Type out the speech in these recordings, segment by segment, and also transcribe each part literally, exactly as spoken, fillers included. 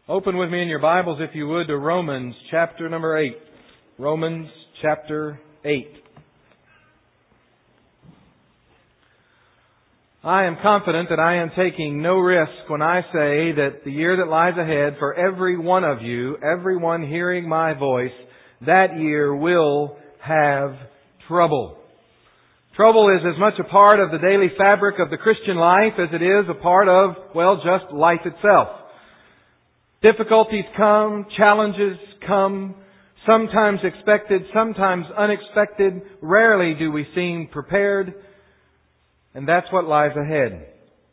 Open with me in your Bibles, if you would, to Romans chapter number eight. Romans chapter eight. I am confident that I am taking no risk when I say that the year that lies ahead for every one of you, everyone hearing my voice, that year will have trouble. Trouble is as much a part of the daily fabric of the Christian life as it is a part of, well, just life itself. Difficulties come, challenges come, sometimes expected, sometimes unexpected. Rarely do we seem prepared, and that's what lies ahead.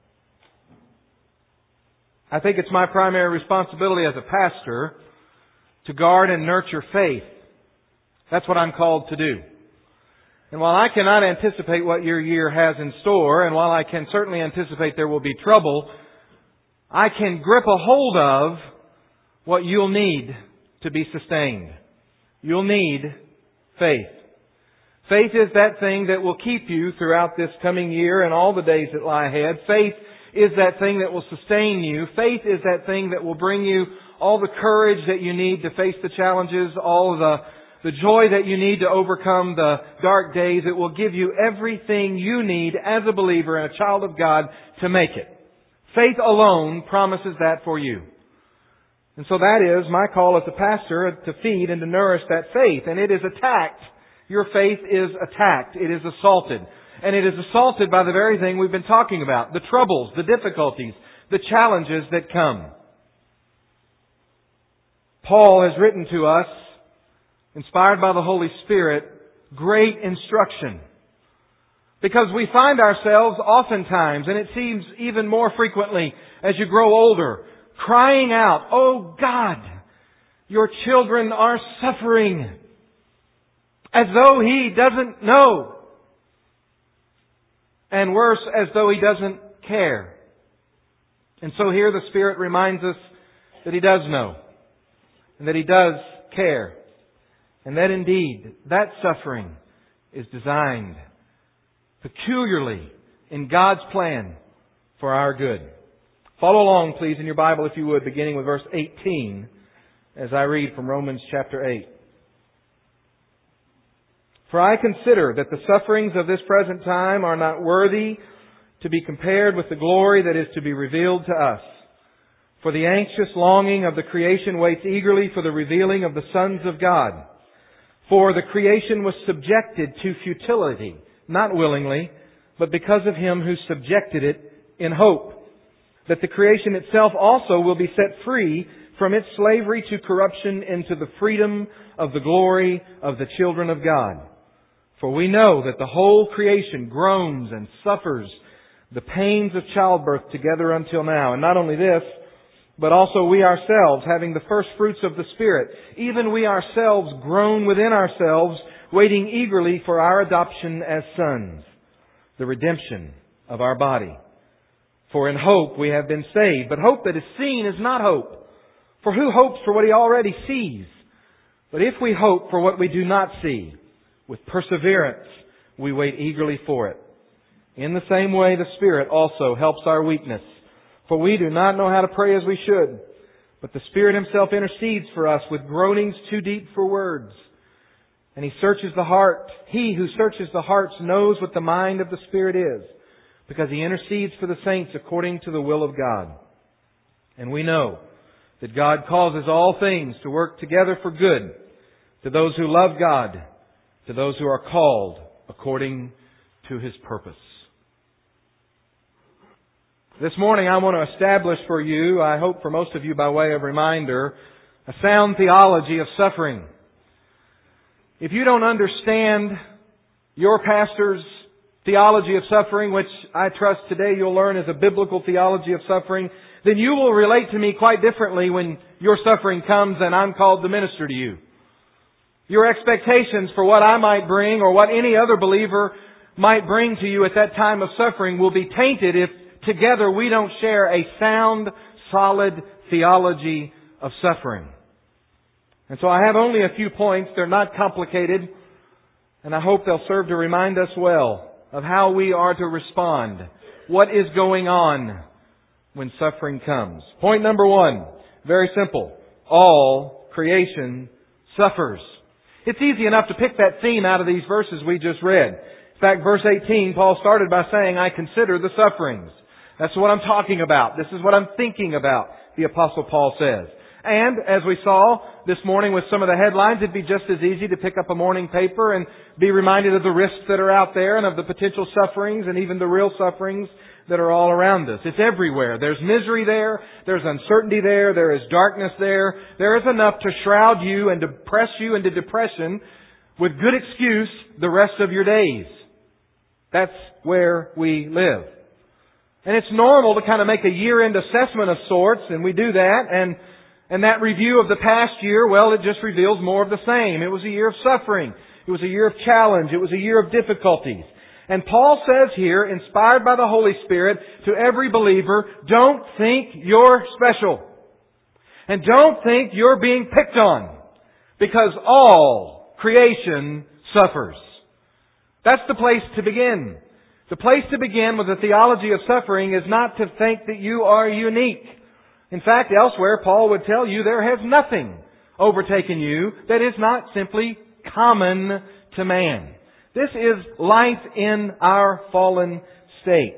I think it's my primary responsibility as a pastor to guard and nurture faith. That's what I'm called to do. And while I cannot anticipate what your year has in store, and while I can certainly anticipate there will be trouble, I can grip a hold of what you'll need to be sustained. You'll need faith. Faith is that thing that will keep you throughout this coming year and all the days that lie ahead. Faith is that thing that will sustain you. Faith is that thing that will bring you all the courage that you need to face the challenges, all the, the joy that you need to overcome the dark days. It will give you everything you need as a believer and a child of God to make it. Faith alone promises that for you. And so that is my call as a pastor, to feed and to nourish that faith. And it is attacked. Your faith is attacked. It is assaulted. And it is assaulted by the very thing we've been talking about. The troubles, the difficulties, the challenges that come. Paul has written to us, inspired by the Holy Spirit, great instruction. Because we find ourselves oftentimes, and it seems even more frequently as you grow older, crying out, "Oh God, your children are suffering," as though He doesn't know. And worse, as though He doesn't care. And so here the Spirit reminds us that He does know. And that He does care. And that indeed, that suffering is designed peculiarly in God's plan for our good. Follow along, please, in your Bible, if you would, beginning with verse eighteen, as I read from Romans chapter eight. "For I consider that the sufferings of this present time are not worthy to be compared with the glory that is to be revealed to us. For the anxious longing of the creation waits eagerly for the revealing of the sons of God. For the creation was subjected to futility, not willingly, but because of Him who subjected it in hope, that the creation itself also will be set free from its slavery to corruption into the freedom of the glory of the children of God. For we know that the whole creation groans and suffers the pains of childbirth together until now. And not only this, but also we ourselves, having the first fruits of the Spirit, even we ourselves groan within ourselves, waiting eagerly for our adoption as sons, the redemption of our body. For in hope we have been saved. But hope that is seen is not hope. For who hopes for what he already sees? But if we hope for what we do not see, with perseverance we wait eagerly for it. In the same way the Spirit also helps our weakness. For we do not know how to pray as we should. But the Spirit Himself intercedes for us with groanings too deep for words. And He searches the heart. He who searches the hearts knows what the mind of the Spirit is, because He intercedes for the saints according to the will of God. And we know that God causes all things to work together for good to those who love God, to those who are called according to His purpose." This morning I want to establish for you, I hope for most of you by way of reminder, a sound theology of suffering. If you don't understand your pastor's theology of suffering, which I trust today you'll learn is a biblical theology of suffering, then you will relate to me quite differently when your suffering comes and I'm called to minister to you. Your expectations for what I might bring or what any other believer might bring to you at that time of suffering will be tainted if together we don't share a sound, solid theology of suffering. And so I have only a few points. They're not complicated. And I hope they'll serve to remind us well of how we are to respond. What is going on when suffering comes? Point number one. Very simple. All creation suffers. It's easy enough to pick that theme out of these verses we just read. In fact, verse eighteen, Paul started by saying, I consider the sufferings. That's what I'm talking about. This is what I'm thinking about, the Apostle Paul says. And, as we saw this morning with some of the headlines, it'd be just as easy to pick up a morning paper and be reminded of the risks that are out there and of the potential sufferings and even the real sufferings that are all around us. It's everywhere. There's misery there. There's uncertainty there. There is darkness there. There is enough to shroud you and to press you into depression with good excuse the rest of your days. That's where we live. And it's normal to kind of make a year-end assessment of sorts, and we do that, and and that review of the past year, well, it just reveals more of the same. It was a year of suffering. It was a year of challenge. It was a year of difficulties. And Paul says here, inspired by the Holy Spirit, to every believer, don't think you're special. And don't think you're being picked on. Because all creation suffers. That's the place to begin. The place to begin with the theology of suffering is not to think that you are unique. In fact, elsewhere, Paul would tell you there has nothing overtaken you that is not simply common to man. This is life in our fallen state.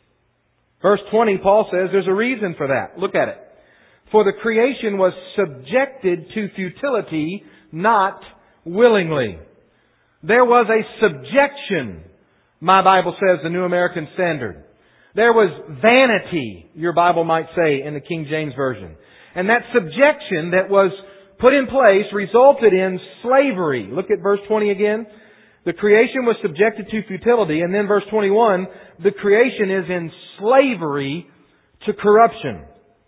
Verse twenty, Paul says there's a reason for that. Look at it. For the creation was subjected to futility, not willingly. There was a subjection, my Bible says, the New American Standard. There was vanity, your Bible might say, in the King James Version. And that subjection that was put in place resulted in slavery. Look at verse twenty again. The creation was subjected to futility. And then verse twenty-one, the creation is in slavery to corruption.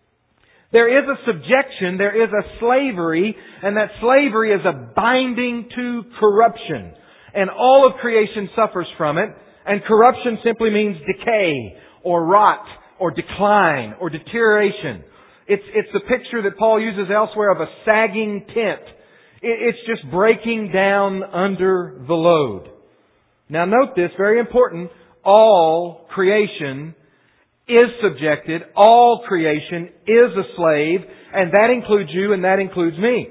There is a subjection, there is a slavery, and that slavery is a binding to corruption. And all of creation suffers from it. And corruption simply means decay, or rot, or decline, or deterioration. It's, it's the picture that Paul uses elsewhere of a sagging tent. It's just breaking down under the load. Now note this, very important. All creation is subjected. All creation is a slave. And that includes you and that includes me.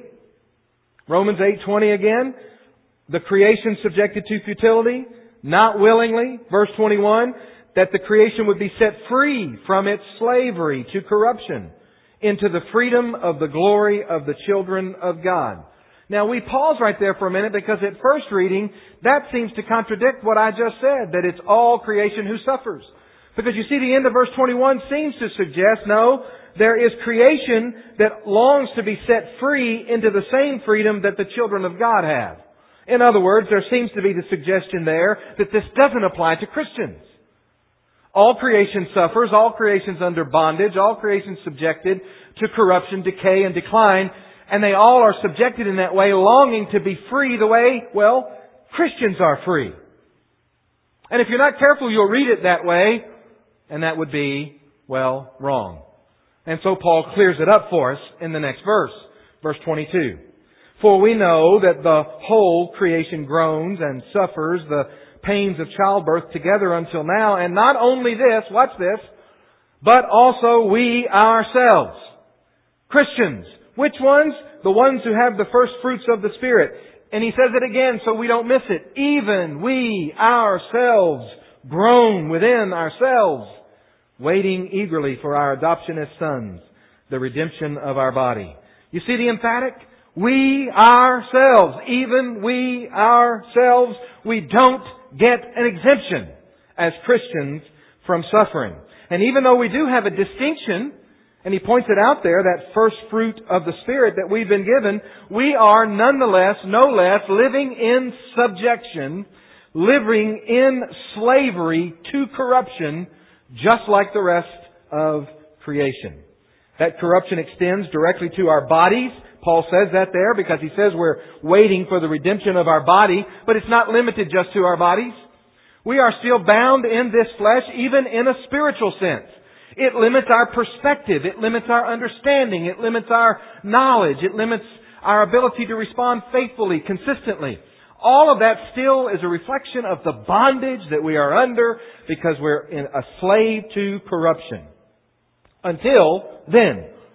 Romans eight twenty again. The creation subjected to futility, not willingly. Verse twenty-one, that the creation would be set free from its slavery to corruption into the freedom of the glory of the children of God. Now we pause right there for a minute because at first reading, that seems to contradict what I just said, that it's all creation who suffers. Because you see the end of verse twenty-one seems to suggest, no, there is creation that longs to be set free into the same freedom that the children of God have. In other words, there seems to be the suggestion there that this doesn't apply to Christians. All creation suffers, all creation's under bondage, all creation's subjected to corruption, decay, and decline, and they all are subjected in that way, longing to be free the way, well, Christians are free. And if you're not careful, you'll read it that way, and that would be, well, wrong. And so Paul clears it up for us in the next verse, verse twenty-two. For we know that the whole creation groans and suffers the pains of childbirth together until now. And not only this, watch this, but also we ourselves. Christians. Which ones? The ones who have the first fruits of the Spirit. And he says it again so we don't miss it. Even we ourselves groan within ourselves, waiting eagerly for our adoption as sons, the redemption of our body. You see the emphatic? We ourselves, even we ourselves, we don't get an exemption as Christians from suffering. And even though we do have a distinction, and he points it out there, that first fruit of the Spirit that we've been given, we are nonetheless, no less, living in subjection, living in slavery to corruption, just like the rest of creation. That corruption extends directly to our bodies. Paul says that there because he says we're waiting for the redemption of our body, but it's not limited just to our bodies. We are still bound in this flesh, even in a spiritual sense. It limits our perspective. It limits our understanding. It limits our knowledge. It limits our ability to respond faithfully, consistently. All of that still is a reflection of the bondage that we are under because we're in a slave to corruption. Until then,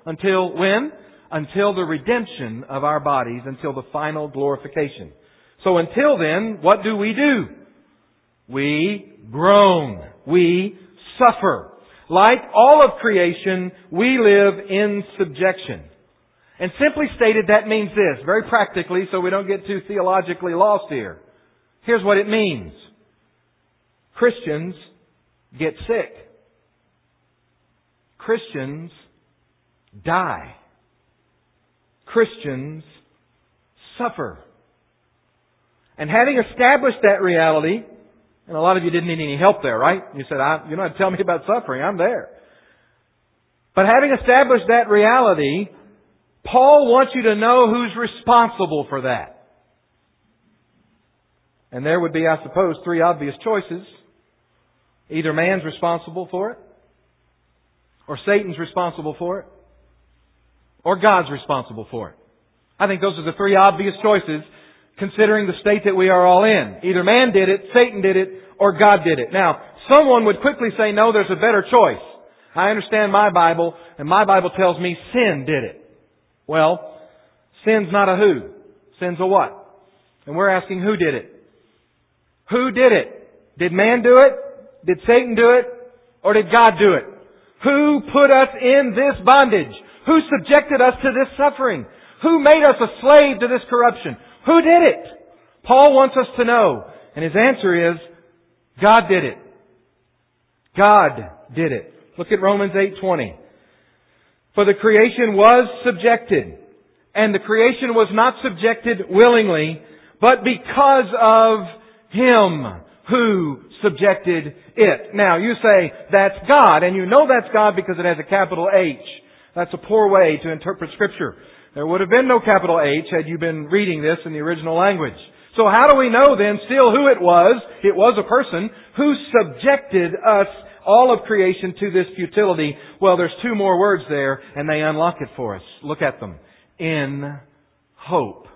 Until when? Until the redemption of our bodies, until the final glorification. So until then, what do we do? We groan. We suffer. Like all of creation, we live in subjection. And simply stated, that means this, very practically, so we don't get too theologically lost here. Here's what it means. Christians get sick. Christians die. Christians suffer. And having established that reality, and a lot of you didn't need any help there, right? You said, I, you don't have to tell me about suffering. I'm there. But having established that reality, Paul wants you to know who's responsible for that. And there would be, I suppose, three obvious choices. Either man's responsible for it, or Satan's responsible for it, or God's responsible for it. I think those are the three obvious choices, considering the state that we are all in. Either man did it, Satan did it, or God did it. Now, someone would quickly say, no, there's a better choice. I understand my Bible, and my Bible tells me sin did it. Well, sin's not a who. Sin's a what? And we're asking who did it? Who did it? Did man do it? Did Satan do it? Or did God do it? Who put us in this bondage? Who subjected us to this suffering? Who made us a slave to this corruption? Who did it? Paul wants us to know. And his answer is, God did it. God did it. Look at Romans eight twenty. For the creation was subjected, and the creation was not subjected willingly, but because of Him who subjected it. Now, you say, that's God, and you know that's God because it has a capital H. That's a poor way to interpret Scripture. There would have been no capital H had you been reading this in the original language. So how do we know then still who it was? It was a person who subjected us, all of creation, to this futility. Well, there's two more words there, and they unlock it for us. Look at them. In hope.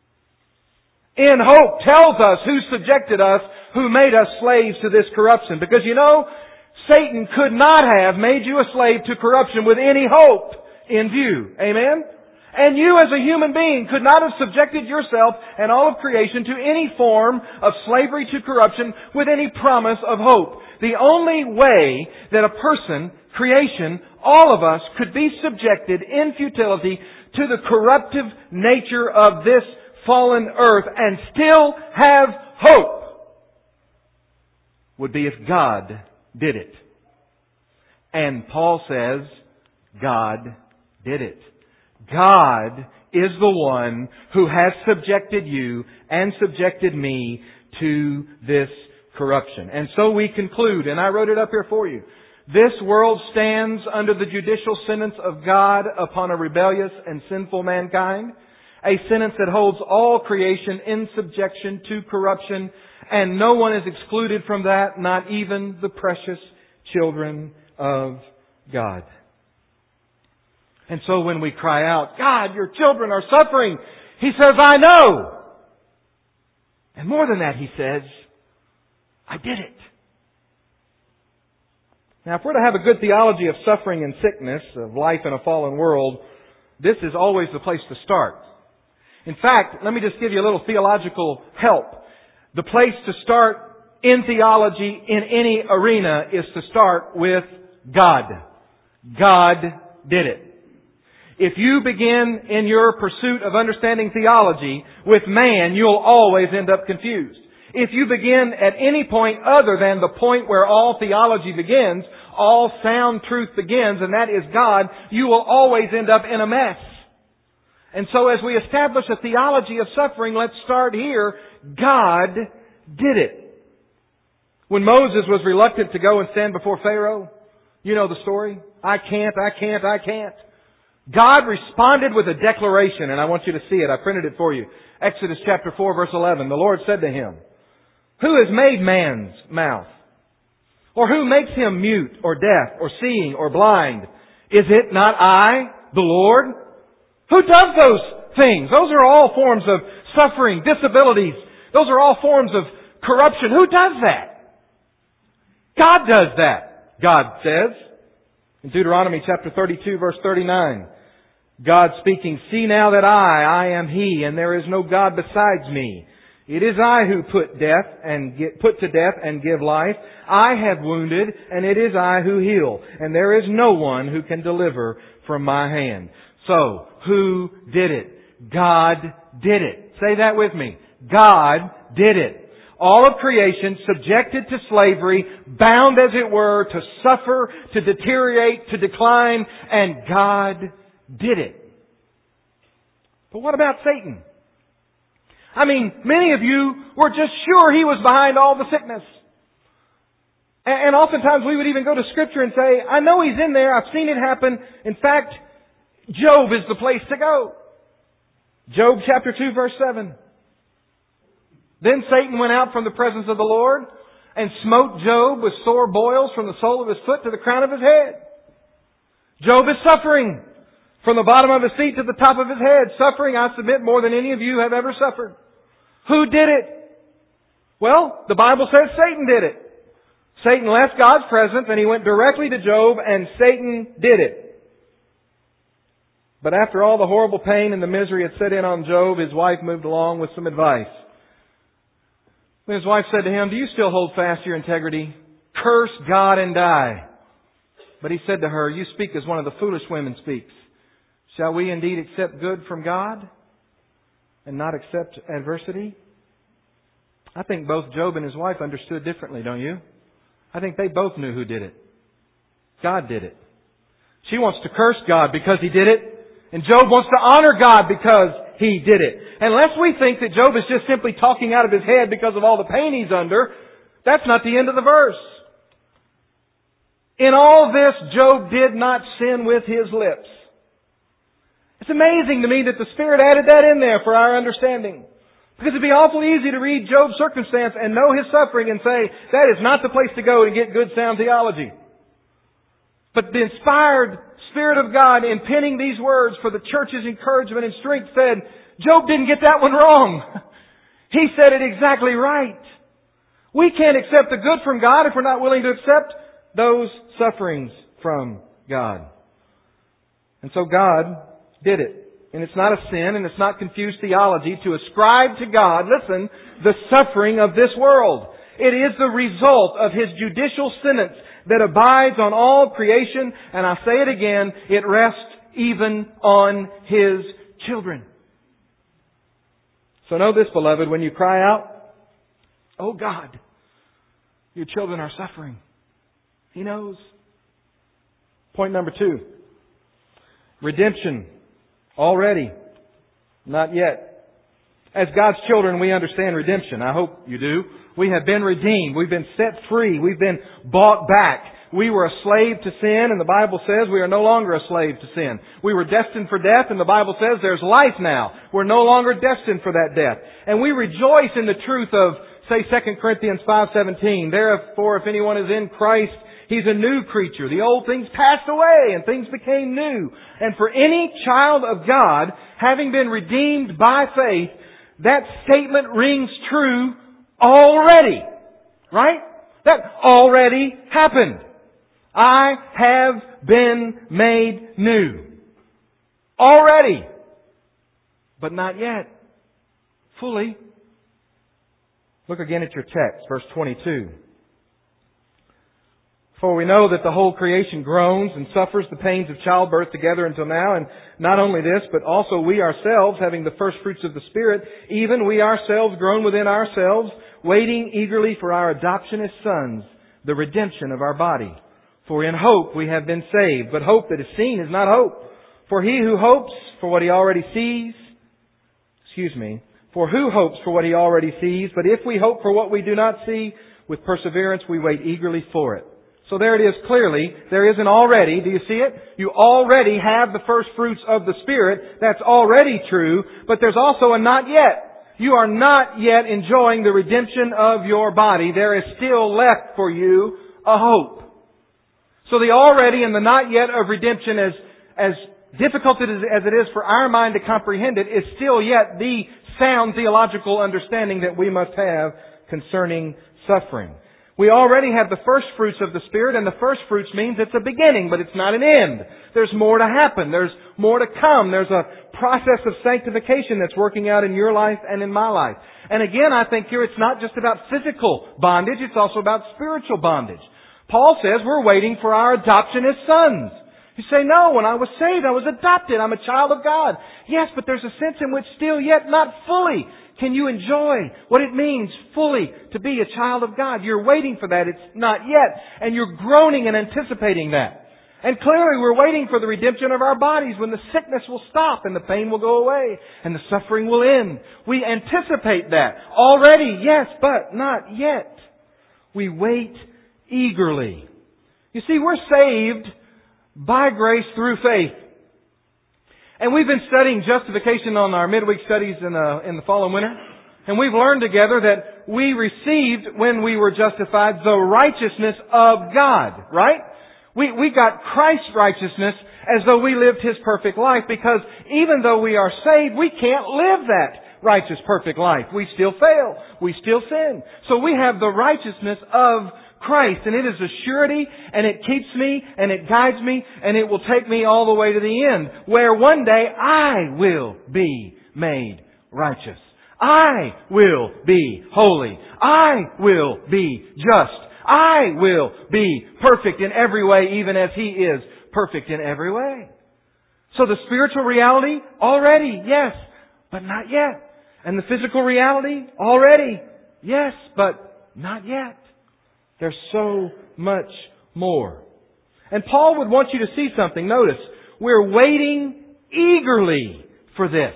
In hope tells us who subjected us, who made us slaves to this corruption. Because you know, Satan could not have made you a slave to corruption with any hope in view. Amen? And you as a human being could not have subjected yourself and all of creation to any form of slavery to corruption with any promise of hope. The only way that a person, creation, all of us could be subjected in futility to the corruptive nature of this fallen earth and still have hope would be if God did it. And Paul says, God did it. God is the one who has subjected you and subjected me to this corruption. And so we conclude, and I wrote it up here for you. This world stands under the judicial sentence of God upon a rebellious and sinful mankind. A sentence that holds all creation in subjection to corruption. And no one is excluded from that, not even the precious children of God. And so when we cry out, God, your children are suffering, He says, I know. And more than that, He says, I did it. Now, if we're to have a good theology of suffering and sickness, of life in a fallen world, this is always the place to start. In fact, let me just give you a little theological help. The place to start in theology in any arena is to start with God. God did it. If you begin in your pursuit of understanding theology with man, you'll always end up confused. If you begin at any point other than the point where all theology begins, all sound truth begins, and that is God, you will always end up in a mess. And so as we establish a theology of suffering, let's start here. God did it. When Moses was reluctant to go and stand before Pharaoh, you know the story. I can't, I can't, I can't. God responded with a declaration, and I want you to see it. I printed it for you. Exodus chapter four, verse eleven. The Lord said to him, Who has made man's mouth? Or who makes him mute or deaf or seeing or blind? Is it not I, the Lord? Who does those things? Those are all forms of suffering, disabilities. Those are all forms of corruption. Who does that? God does that, God says. In Deuteronomy chapter thirty-two, verse thirty-nine. God speaking, "See now that I, I am He, and there is no God besides me. It is I who put death and get, put to death and give life. I have wounded, and it is I who heal. And there is no one who can deliver from my hand." So, who did it? God did it. Say that with me. God did it. All of creation subjected to slavery, bound as it were, to suffer, to deteriorate, to decline, and God did it. But what about Satan? I mean, many of you were just sure he was behind all the sickness. And oftentimes we would even go to Scripture and say, "I know he's in there. I've seen it happen. In fact, Job is the place to go." Job chapter two verse seven. "Then Satan went out from the presence of the Lord and smote Job with sore boils from the sole of his foot to the crown of his head." Job is suffering from the bottom of his feet to the top of his head. Suffering, I submit, more than any of you have ever suffered. Who did it? Well, the Bible says Satan did it. Satan left God's presence and he went directly to Job, and Satan did it. But after all the horrible pain and the misery had set in on Job, his wife moved along with some advice. When his wife said to him, "Do you still hold fast to your integrity? Curse God and die." But he said to her, "You speak as one of the foolish women speaks. Shall we indeed accept good from God and not accept adversity?" I think both Job and his wife understood differently, don't you? I think they both knew who did it. God did it. She wants to curse God because He did it. And Job wants to honor God because He did it. Unless we think that Job is just simply talking out of his head because of all the pain he's under, that's not the end of the verse. In all this, Job did not sin with his lips. It's amazing to me that the Spirit added that in there for our understanding. Because it'd be awful easy to read Job's circumstance and know his suffering and say, that is not the place to go to get good sound theology. But the inspired Spirit of God in penning these words for the church's encouragement and strength said, Job didn't get that one wrong. He said it exactly right. We can't accept the good from God if we're not willing to accept those sufferings from God. And so God did it. And it's not a sin and it's not confused theology to ascribe to God, listen, the suffering of this world. It is the result of His judicial sentence that abides on all creation. And I say it again, it rests even on His children. So know this, beloved, when you cry out, "Oh God, your children are suffering," He knows. Point number two. Redemption. Already. Not yet. As God's children, we understand redemption. I hope you do. We have been redeemed. We've been set free. We've been bought back. We were a slave to sin, and the Bible says we are no longer a slave to sin. We were destined for death, and the Bible says there's life now. We're no longer destined for that death. And we rejoice in the truth of, say, Second Corinthians five seventeen. Therefore, if anyone is in Christ, he's a new creature. The old things passed away and things became new. And for any child of God, having been redeemed by faith, that statement rings true already. Right? That already happened. I have been made new. Already. But not yet. Fully. Look again at your text, verse twenty-two. For we know that the whole creation groans and suffers the pains of childbirth together until now. And not only this, but also we ourselves, having the first fruits of the Spirit, even we ourselves groan within ourselves, waiting eagerly for our adoption as sons, the redemption of our body. For in hope we have been saved. But hope that is seen is not hope. For he who hopes for what he already sees, excuse me, for who hopes for what he already sees? But if we hope for what we do not see, with perseverance we wait eagerly for it. So there it is clearly. There is an already. Do you see it? You already have the first fruits of the Spirit. That's already true. But there's also a not yet. You are not yet enjoying the redemption of your body. There is still left for you a hope. So the already and the not yet of redemption, as, as difficult as it is for our mind to comprehend it, is still yet the sound theological understanding that we must have concerning suffering. We already have the first fruits of the Spirit, and the first fruits means it's a beginning, but it's not an end. There's more to happen. There's more to come. There's a process of sanctification that's working out in your life and in my life. And again, I think here it's not just about physical bondage, it's also about spiritual bondage. Paul says we're waiting for our adoption as sons. You say, no, when I was saved, I was adopted. I'm a child of God. Yes, but there's a sense in which still yet not fully can you enjoy what it means fully to be a child of God. You're waiting for that. It's not yet. And you're groaning and anticipating that. And clearly we're waiting for the redemption of our bodies when the sickness will stop and the pain will go away and the suffering will end. We anticipate that. Already, yes, but not yet. We wait eagerly. You see, we're saved by grace through faith. And we've been studying justification on our midweek studies in the, in the fall and winter. And we've learned together that we received, when we were justified, the righteousness of God. Right? We, we got Christ's righteousness as though we lived His perfect life, because even though we are saved, we can't live that righteous, perfect life. We still fail. We still sin. So we have the righteousness of Christ, and it is a surety, and it keeps me, and it guides me, and it will take me all the way to the end, where one day I will be made righteous. I will be holy. I will be just. I will be perfect in every way, even as He is perfect in every way. So the spiritual reality, already, yes, but not yet. And the physical reality, already, yes, but not yet. There's so much more. And Paul would want you to see something. Notice, we're waiting eagerly for this.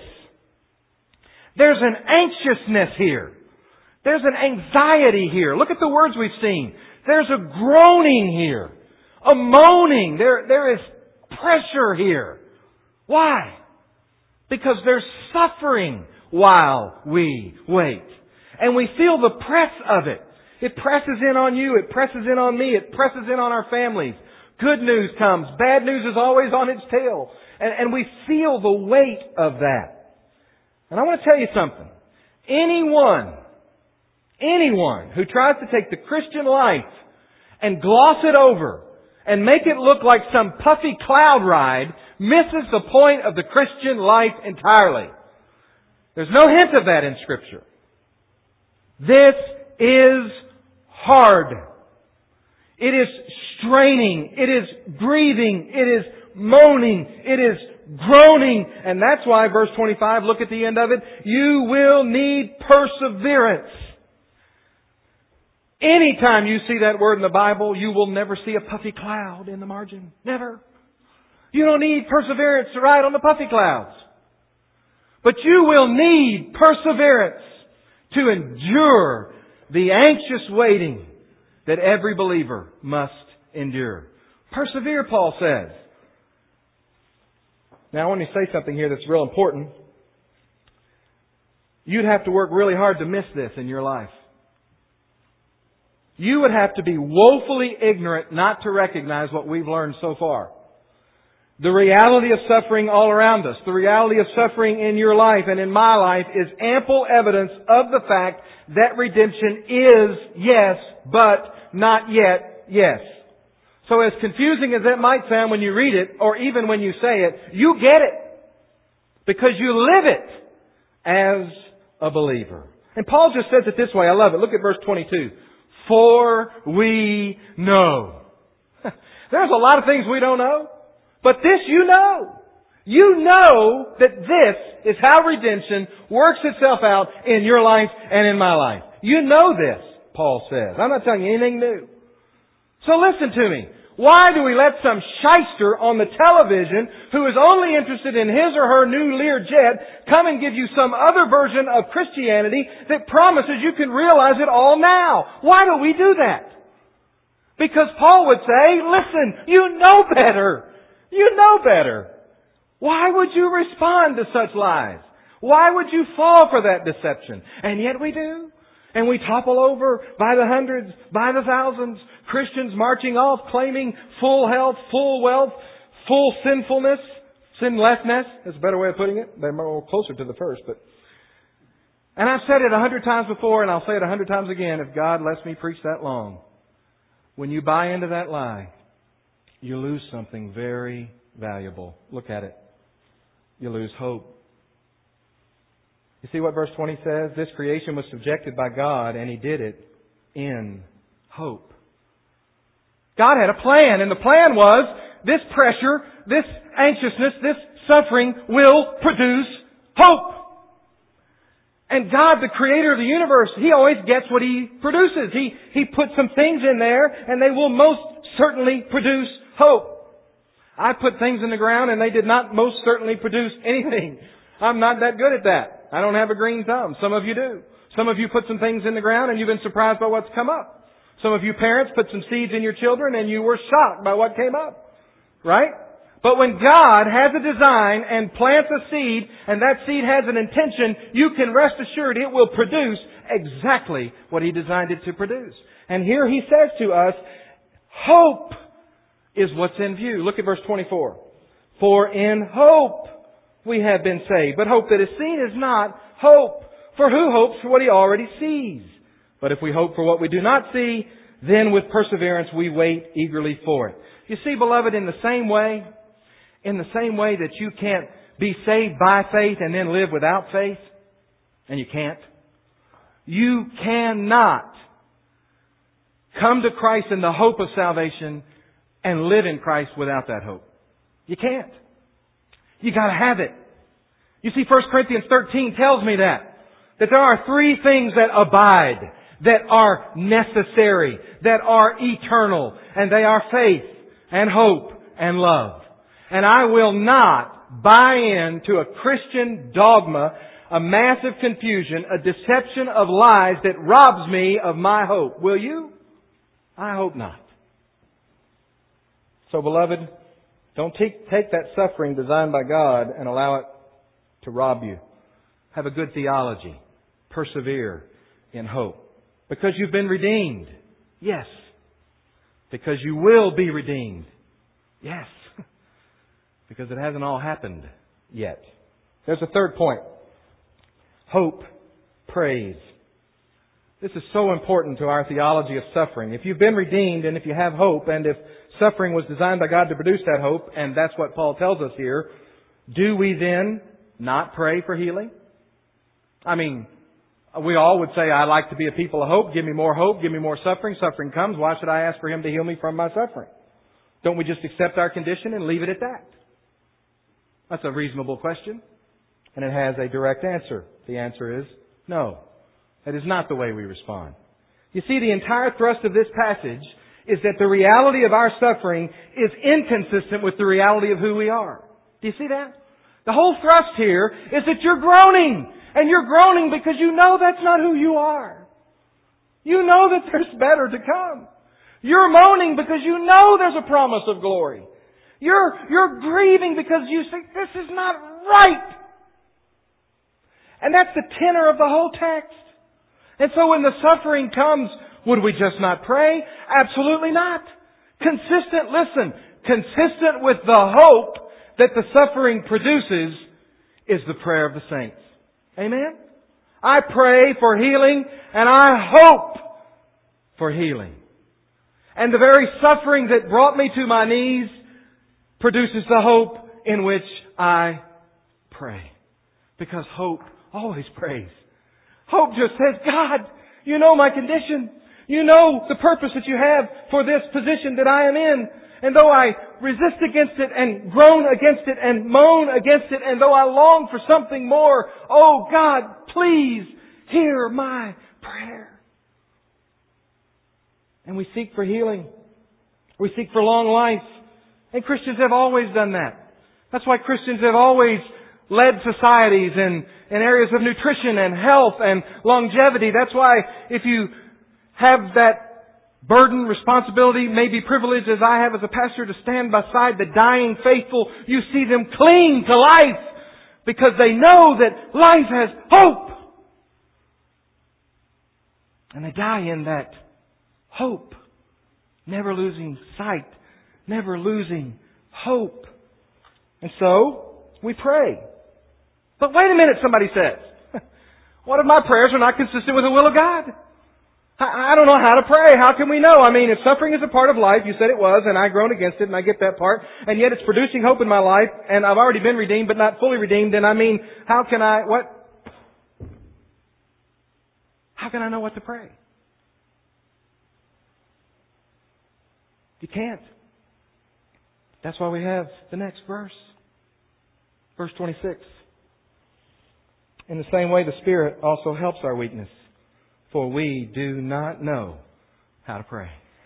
There's an anxiousness here. There's an anxiety here. Look at the words we've seen. There's a groaning here. A moaning. There, there is pressure here. Why? Because there's suffering while we wait. And we feel the press of it. It presses in on you. It presses in on me. It presses in on our families. Good news comes. Bad news is always on its tail. And, and we feel the weight of that. And I want to tell you something. Anyone, anyone who tries to take the Christian life and gloss it over and make it look like some puffy cloud ride misses the point of the Christian life entirely. There's no hint of that in Scripture. This is hard. It is straining. It is grieving. It is moaning. It is groaning. And that's why verse twenty-five, look at the end of it. You will need perseverance. Anytime you see that word in the Bible, you will never see a puffy cloud in the margin. Never. You don't need perseverance to ride on the puffy clouds. But you will need perseverance to endure the anxious waiting that every believer must endure. Persevere, Paul says. Now I want to say something here that's real important. You'd have to work really hard to miss this in your life. You would have to be woefully ignorant not to recognize what we've learned so far. The reality of suffering all around us, the reality of suffering in your life and in my life is ample evidence of the fact that redemption is yes, but not yet yes. So as confusing as that might sound when you read it, or even when you say it, you get it. Because you live it as a believer. And Paul just says it this way. I love it. Look at verse twenty-two. For we know. There's a lot of things we don't know. But this you know. You know that this is how redemption works itself out in your life and in my life. You know this, Paul says. I'm not telling you anything new. So listen to me. Why do we let some shyster on the television who is only interested in his or her new Learjet come and give you some other version of Christianity that promises you can realize it all now? Why do we do that? Because Paul would say, listen, you know better. You know better. Why would you respond to such lies? Why would you fall for that deception? And yet we do. And we topple over by the hundreds, by the thousands. Christians marching off, claiming full health, full wealth, full sinfulness, sinlessness. That's a better way of putting it. They're more closer to the first. But and I've said it a hundred times before, and I'll say it a hundred times again if God lets me preach that long. When you buy into that lie, you lose something very valuable. Look at it. You lose hope. You see what verse twenty says? This creation was subjected by God, and He did it in hope. God had a plan, and the plan was this pressure, this anxiousness, this suffering will produce hope. And God, the Creator of the universe, He always gets what He produces. He, He puts some things in there, and they will most certainly produce hope. I put things in the ground, and they did not most certainly produce anything. I'm not that good at that. I don't have a green thumb. Some of you do. Some of you put some things in the ground, and you've been surprised by what's come up. Some of you parents put some seeds in your children, and you were shocked by what came up. Right? But when God has a design and plants a seed, and that seed has an intention, you can rest assured it will produce exactly what He designed it to produce. And here He says to us, hope is what's in view. Look at verse twenty-four. For in hope we have been saved. But hope that is seen is not hope. For who hopes for what he already sees? But if we hope for what we do not see, then with perseverance we wait eagerly for it. You see, beloved, in the same way, in the same way that you can't be saved by faith and then live without faith, and you can't, you cannot come to Christ in the hope of salvation and live in Christ without that hope. You can't. You gotta have it. You see, First Corinthians thirteen tells me that. That there are three things that abide, that are necessary, that are eternal, and they are faith and hope and love. And I will not buy into a Christian dogma, a massive confusion, a deception of lies that robs me of my hope. Will you? I hope not. So, beloved, don't take, take that suffering designed by God and allow it to rob you. Have a good theology. Persevere in hope. Because you've been redeemed. Yes. Because you will be redeemed. Yes. Because it hasn't all happened yet. There's a third point. Hope prays. This is so important to our theology of suffering. If you've been redeemed and if you have hope, and if suffering was designed by God to produce that hope, and that's what Paul tells us here, do we then not pray for healing? I mean, we all would say, I like to be a people of hope. Give me more hope. Give me more suffering. Suffering comes. Why should I ask for Him to heal me from my suffering? Don't we just accept our condition and leave it at that? That's a reasonable question. And it has a direct answer. The answer is no. That is not the way we respond. You see, the entire thrust of this passage is that the reality of our suffering is inconsistent with the reality of who we are. Do you see that? The whole thrust here is that you're groaning. And you're groaning because you know that's not who you are. You know that there's better to come. You're moaning because you know there's a promise of glory. You're, you're grieving because you think this is not right. And that's the tenor of the whole text. And so when the suffering comes, would we just not pray? Absolutely not. Consistent, listen, consistent with the hope that the suffering produces is the prayer of the saints. Amen? I pray for healing and I hope for healing. And the very suffering that brought me to my knees produces the hope in which I pray. Because hope always prays. Hope just says, God, you know my condition. You know the purpose that you have for this position that I am in. And though I resist against it and groan against it and moan against it, and though I long for something more, oh God, please hear my prayer. And we seek for healing. We seek for long life. And Christians have always done that. That's why Christians have always led societies in, in areas of nutrition and health and longevity. That's why if you have that burden, responsibility, maybe privilege as I have as a pastor to stand beside the dying faithful, you see them cling to life because they know that life has hope. And they die in that hope. Never losing sight. Never losing hope. And so, we pray. But wait a minute, somebody says. What if my prayers are not consistent with the will of God? I, I don't know how to pray. How can we know? I mean, if suffering is a part of life, you said it was, and I groan against it, and I get that part, and yet it's producing hope in my life, and I've already been redeemed, but not fully redeemed, then I mean, how can I, what? How can I know what to pray? You can't. That's why we have the next verse. Verse twenty-six. In the same way, the Spirit also helps our weakness, for we do not know how to pray.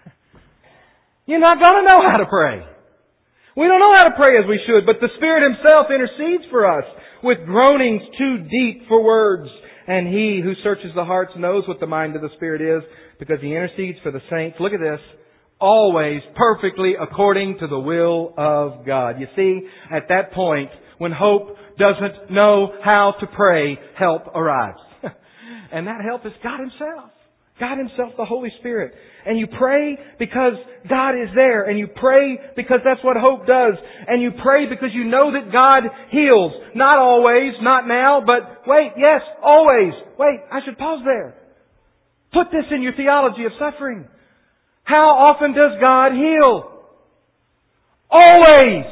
You're not going to know how to pray. We don't know how to pray as we should, but the Spirit Himself intercedes for us with groanings too deep for words. And He who searches the hearts knows what the mind of the Spirit is, because He intercedes for the saints. Look at this. Always perfectly according to the will of God. You see, at that point, when hope doesn't know how to pray, help arrives. And that help is God Himself. God Himself, the Holy Spirit. And you pray because God is there. And you pray because that's what hope does. And you pray because you know that God heals. Not always, not now, but wait, yes, always. Wait, I should pause there. Put this in your theology of suffering. How often does God heal? Always.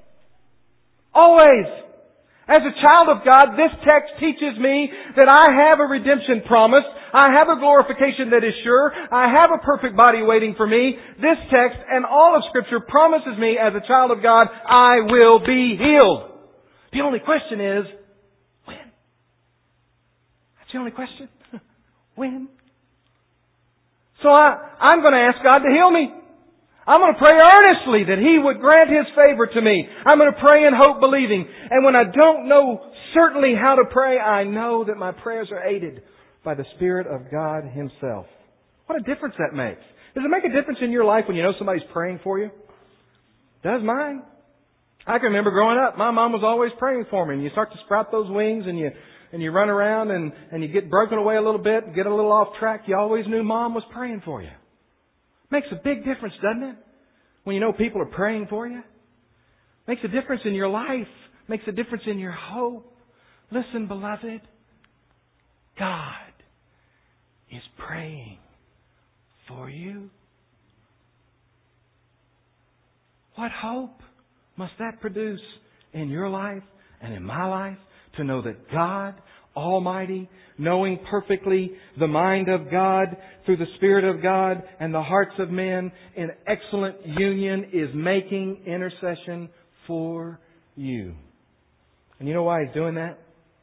Always. As a child of God, this text teaches me that I have a redemption promise. I have a glorification that is sure. I have a perfect body waiting for me. This text and all of Scripture promises me as a child of God, I will be healed. The only question is, when? That's the only question. When? So I, I'm going to ask God to heal me. I'm going to pray earnestly that He would grant His favor to me. I'm going to pray in hope believing. And when I don't know certainly how to pray, I know that my prayers are aided by the Spirit of God Himself. What a difference that makes. Does it make a difference in your life when you know somebody's praying for you? Does mine. I can remember growing up, my mom was always praying for me. And you start to sprout those wings and you and you run around and, and you get broken away a little bit and get a little off track. You always knew Mom was praying for you. Makes a big difference, doesn't it? When you know people are praying for you. Makes a difference in your life. Makes a difference in your hope. Listen, beloved. God is praying for you. What hope must that produce in your life and in my life to know that God Almighty, knowing perfectly the mind of God through the Spirit of God and the hearts of men in excellent union, is making intercession for you. And you know why He's doing that?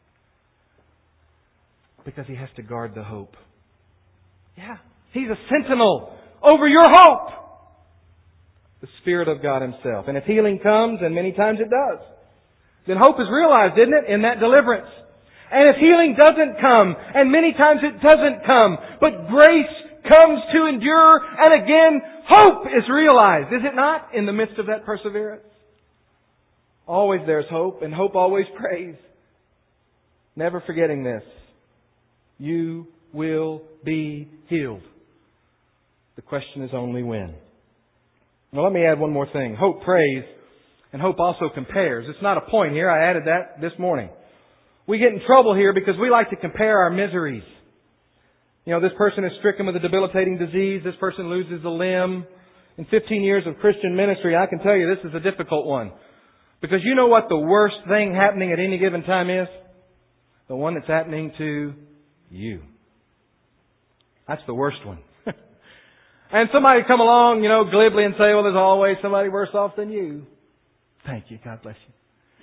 Because He has to guard the hope. Yeah. He's a sentinel over your hope. The Spirit of God Himself. And if healing comes, and many times it does, then hope is realized, isn't it, in that deliverance. And if healing doesn't come, and many times it doesn't come, but grace comes to endure, and again, hope is realized, is it not, in the midst of that perseverance? Always there's hope, and hope always prays. Never forgetting this. You will be healed. The question is only when. Now let me add one more thing. Hope prays, and hope also compares. It's not a point here. I added that this morning. We get in trouble here because we like to compare our miseries. You know, this person is stricken with a debilitating disease. This person loses a limb. In fifteen years of Christian ministry, I can tell you this is a difficult one. Because you know what the worst thing happening at any given time is? The one that's happening to you. That's the worst one. And somebody come along, you know, glibly and say, well, there's always somebody worse off than you. Thank you. God bless you.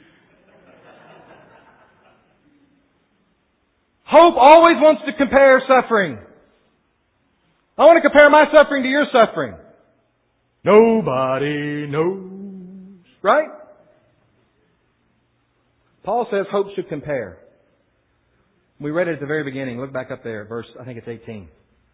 Hope always wants to compare suffering. I want to compare my suffering to your suffering. Nobody knows. Right? Paul says hope should compare. We read it at the very beginning. Look back up there, verse, I think it's eighteen.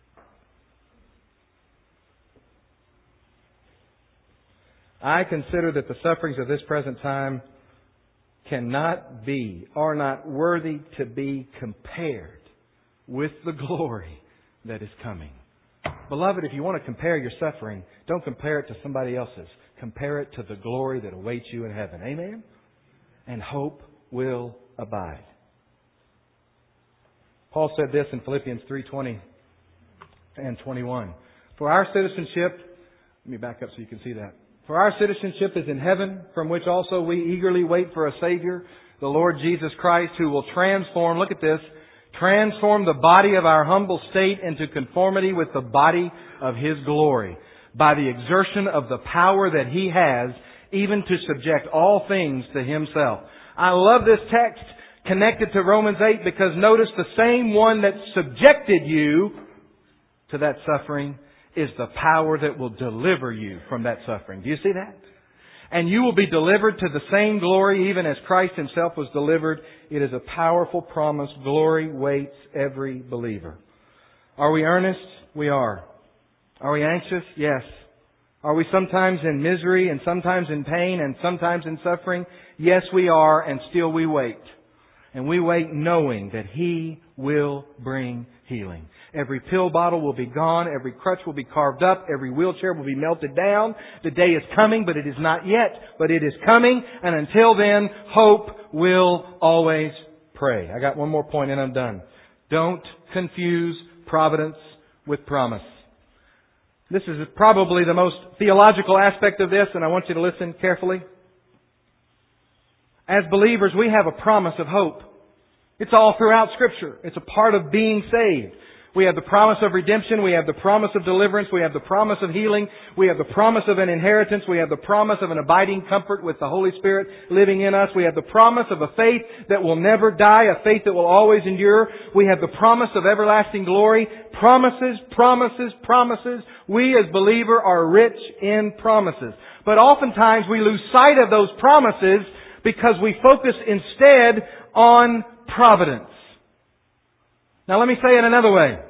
I consider that the sufferings of this present time cannot be, are not worthy to be compared with the glory that is coming. Beloved, if you want to compare your suffering, don't compare it to somebody else's. Compare it to the glory that awaits you in heaven. Amen? And hope will abide. Paul said this in Philippians three twenty. and twenty-one. For our citizenship, let me back up so you can see that. For our citizenship is in heaven, from which also we eagerly wait for a Savior, the Lord Jesus Christ, who will transform, look at this, transform the body of our humble state into conformity with the body of His glory, by the exertion of the power that He has, even to subject all things to Himself. I love this text connected to Romans eight, because notice the same one that subjected you to that suffering is the power that will deliver you from that suffering. Do you see that? And you will be delivered to the same glory even as Christ Himself was delivered. It is a powerful promise. Glory waits every believer. Are we earnest? We are. Are we anxious? Yes. Are we sometimes in misery and sometimes in pain and sometimes in suffering? Yes, we are, and still we wait. And we wait knowing that He will bring healing. Every pill bottle will be gone. Every crutch will be carved up. Every wheelchair will be melted down. The day is coming, but it is not yet. But it is coming. And until then, hope will always pray. I got one more point and I'm done. Don't confuse providence with promise. This is probably the most theological aspect of this, and I want you to listen carefully. As believers, we have a promise of hope. It's all throughout Scripture. It's a part of being saved. We have the promise of redemption. We have the promise of deliverance. We have the promise of healing. We have the promise of an inheritance. We have the promise of an abiding comfort with the Holy Spirit living in us. We have the promise of a faith that will never die, a faith that will always endure. We have the promise of everlasting glory. Promises, promises, promises. We as believers are rich in promises. But oftentimes we lose sight of those promises because we focus instead on providence. Now let me say it another way.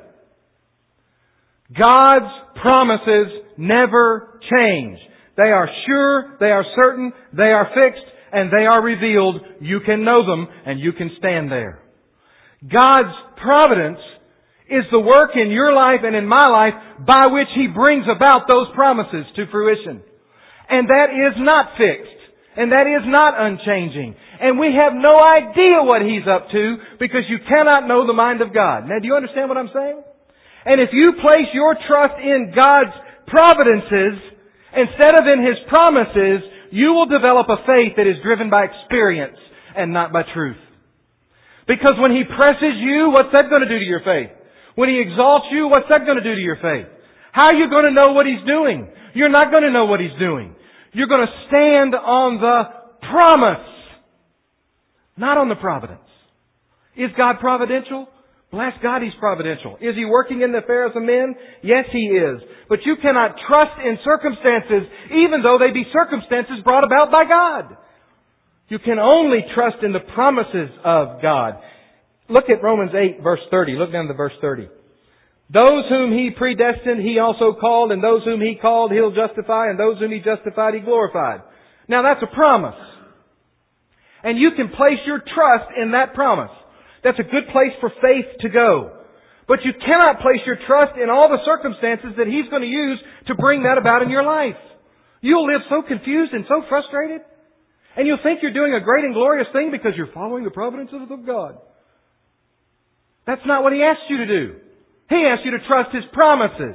God's promises never change. They are sure, they are certain, they are fixed, and they are revealed. You can know them and you can stand there. God's providence is the work in your life and in my life by which He brings about those promises to fruition. And that is not fixed. And that is not unchanging. And we have no idea what He's up to because you cannot know the mind of God. Now, do you understand what I'm saying? And if you place your trust in God's providences instead of in His promises, you will develop a faith that is driven by experience and not by truth. Because when He presses you, what's that going to do to your faith? When He exalts you, what's that going to do to your faith? How are you going to know what He's doing? You're not going to know what He's doing. You're going to stand on the promise, not on the providence. Is God providential? Bless God, He's providential. Is He working in the affairs of men? Yes, He is. But you cannot trust in circumstances, even though they be circumstances brought about by God. You can only trust in the promises of God. Look at Romans eight, verse thirty. Look down to verse thirty. Those whom He predestined, He also called, and those whom He called, He'll justify, and those whom He justified, He glorified. Now that's a promise. And you can place your trust in that promise. That's a good place for faith to go. But you cannot place your trust in all the circumstances that He's going to use to bring that about in your life. You'll live so confused and so frustrated. And you'll think you're doing a great and glorious thing because you're following the providences of God. That's not what He asks you to do. He asks you to trust His promises.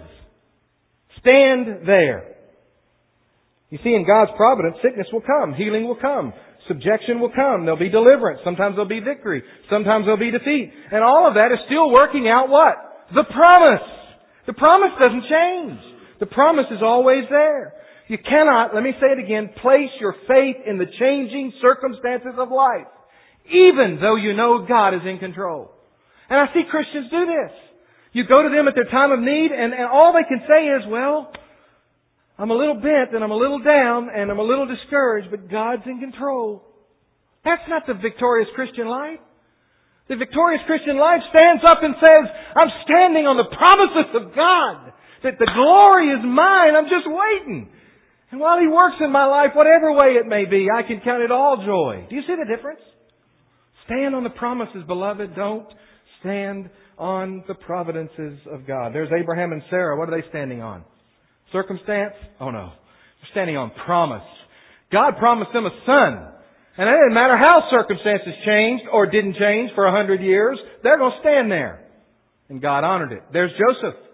Stand there. You see, in God's providence, sickness will come. Healing will come. Subjection will come. There'll be deliverance. Sometimes there'll be victory. Sometimes there'll be defeat. And all of that is still working out what? The promise. The promise doesn't change. The promise is always there. You cannot, let me say it again, place your faith in the changing circumstances of life, even though you know God is in control. And I see Christians do this. You go to them at their time of need and, and all they can say is, well, I'm a little bent and I'm a little down and I'm a little discouraged, but God's in control. That's not the victorious Christian life. The victorious Christian life stands up and says, I'm standing on the promises of God, that the glory is mine. I'm just waiting. And while He works in my life, whatever way it may be, I can count it all joy. Do you see the difference? Stand on the promises, beloved. Don't stand on the providences of God. There's Abraham and Sarah. What are they standing on? Circumstance? Oh no. They're standing on promise. God promised them a son. And it didn't matter how circumstances changed or didn't change for a hundred years. They're going to stand there. And God honored it. There's Joseph.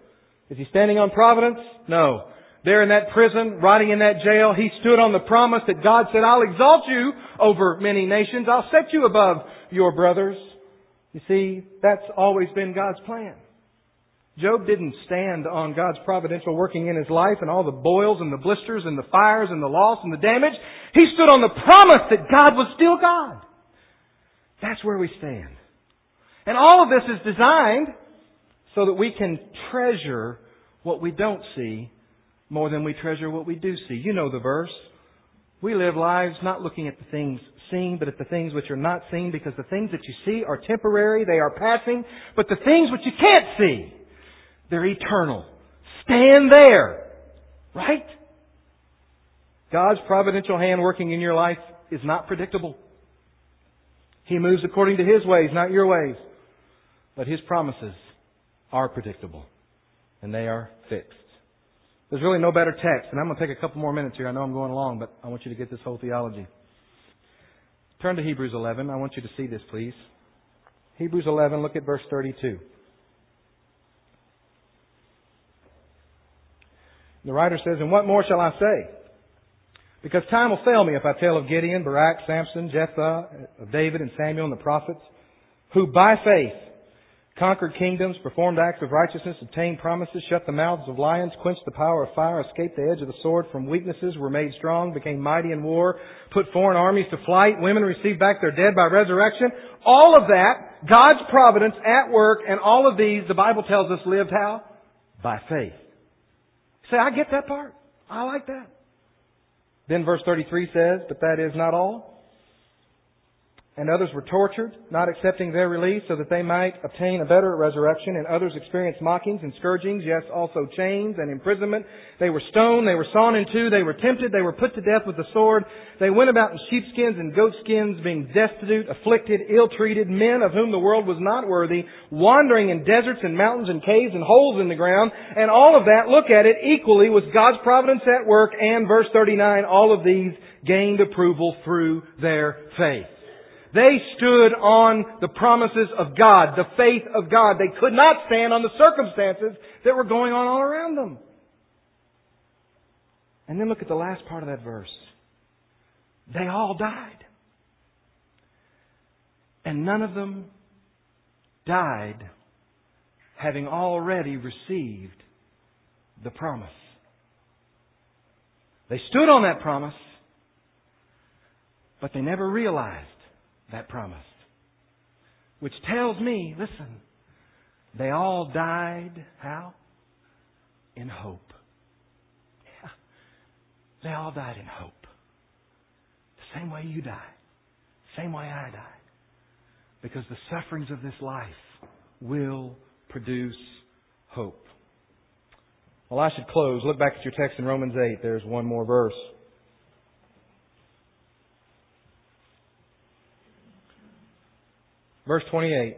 Is He standing on providence? No. There in that prison, rotting in that jail, He stood on the promise that God said, I'll exalt you over many nations. I'll set you above your brothers. You see, that's always been God's plan. Job didn't stand on God's providential working in his life and all the boils and the blisters and the fires and the loss and the damage. He stood on the promise that God was still God. That's where we stand. And all of this is designed so that we can treasure what we don't see more than we treasure what we do see. You know the verse. We live lives not looking at the things seen, but at the things which are not seen, because the things that you see are temporary, they are passing, but the things which you can't see, they're eternal. Stand there. Right? God's providential hand working in your life is not predictable. He moves according to His ways, not your ways. But His promises are predictable. And they are fixed. There's really no better text. And I'm going to take a couple more minutes here. I know I'm going along, but I want you to get this whole theology. Turn to Hebrews eleven. I want you to see this, please. Hebrews eleven, look at verse thirty-two. The writer says, and what more shall I say? Because time will fail me if I tell of Gideon, Barak, Samson, Jephthah, of David and Samuel and the prophets, who by faith conquered kingdoms, performed acts of righteousness, obtained promises, shut the mouths of lions, quenched the power of fire, escaped the edge of the sword, from weaknesses were made strong, became mighty in war, put foreign armies to flight, women received back their dead by resurrection. All of that, God's providence at work, and all of these, the Bible tells us, lived how? By faith. Say, I get that part. I like that. Then verse thirty-three says, but that is not all. And others were tortured, not accepting their release, so that they might obtain a better resurrection. And others experienced mockings and scourgings, yes, also chains and imprisonment. They were stoned, they were sawn in two, they were tempted, they were put to death with the sword. They went about in sheepskins and goatskins, being destitute, afflicted, ill-treated, men of whom the world was not worthy, wandering in deserts and mountains and caves and holes in the ground. And all of that, look at it, equally was God's providence at work. And verse thirty-nine, all of these gained approval through their faith. They stood on the promises of God, the faith of God. They could not stand on the circumstances that were going on all around them. And then look at the last part of that verse. They all died. And none of them died having already received the promise. They stood on that promise, but they never realized that promise. Which tells me, listen, they all died, how? In hope. Yeah. They all died in hope. The same way you die. Same way I die. Because the sufferings of this life will produce hope. Well, I should close. Look back at your text in Romans eight. There's one more verse. Verse twenty-eight.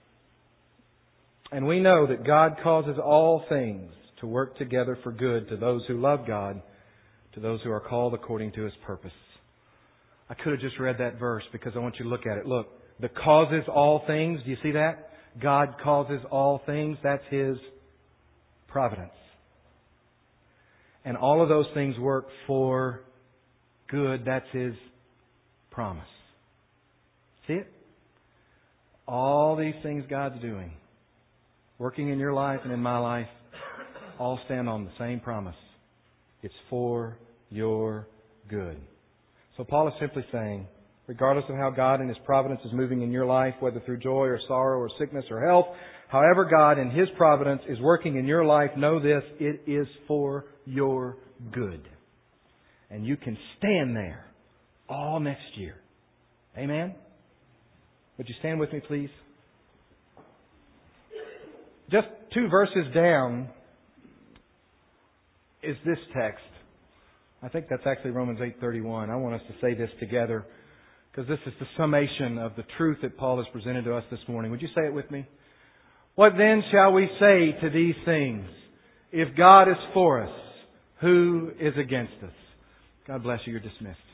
And we know that God causes all things to work together for good to those who love God, to those who are called according to His purpose. I could have just read that verse because I want you to look at it. Look, the causes all things. Do you see that? God causes all things. That's His providence. And all of those things work for good. That's His promise. See it? All these things God's doing, working in your life and in my life, all stand on the same promise. It's for your good. So Paul is simply saying, regardless of how God in His providence is moving in your life, whether through joy or sorrow or sickness or health, however God in His providence is working in your life, know this, it is for your good. And you can stand there all next year. Amen? Would you stand with me, please? Just two verses down is this text. I think that's actually Romans eight thirty-one. I want us to say this together because this is the summation of the truth that Paul has presented to us this morning. Would you say it with me? What then shall we say to these things? If God is for us, who is against us? God bless you. You're dismissed.